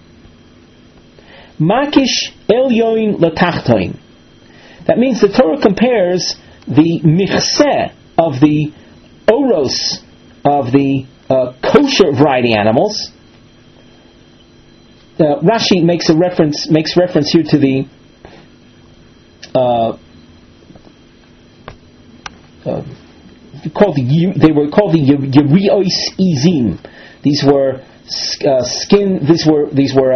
Speaker 1: Makish elyoin latachtoin. That means the Torah compares the michseh of the oros of the kosher variety animals. Rashi makes reference here to the they were called the Yerios Izim. These were skin. These were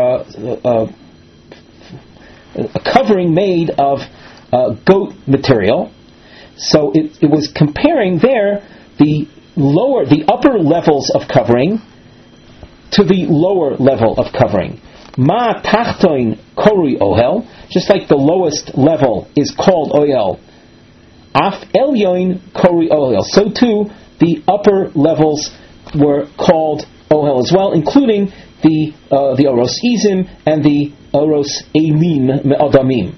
Speaker 1: a covering made of goat material. So it was comparing there the upper levels of covering to the lower level of covering. Ma tachtoin kori ohel, just like the lowest level is called oil. Af elyoin kori ohel. So too the upper levels were called ohel as well, including the oros izim and the oros elim me'adamim.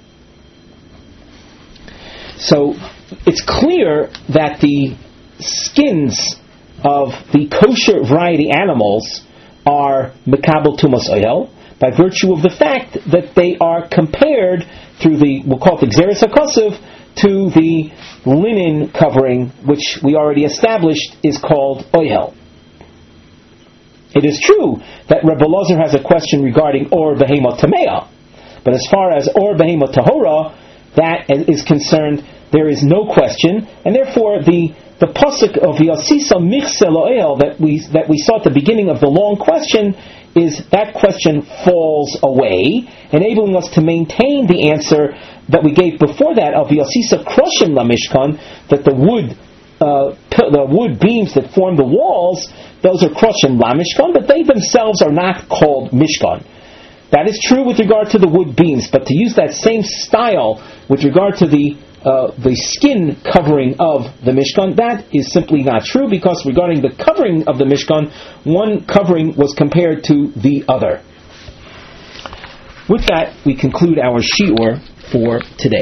Speaker 1: So it's clear that the skins of the kosher variety animals are mekabel tumas oil by virtue of the fact that they are compared through we'll call it the Gzeres HaKosav, to the linen covering, which we already established is called oil. It is true that Rebbe Lozer has a question regarding or behemot tamea, but as far as or behemot tahora, that is concerned, there is no question, and therefore the pasuk of Yasisa Michseh Lo'el that we saw at the beginning of the long question is that question falls away, enabling us to maintain the answer that we gave before that of Yasisa Krushim LaMishkan, that the wood beams that form the walls, those are Krushim LaMishkan, but they themselves are not called Mishkan. That is true with regard to the wood beams, but to use that same style with regard to the skin covering of the Mishkan, that is simply not true, because regarding the covering of the Mishkan, one covering was compared to the other. With that, we conclude our shiur for today.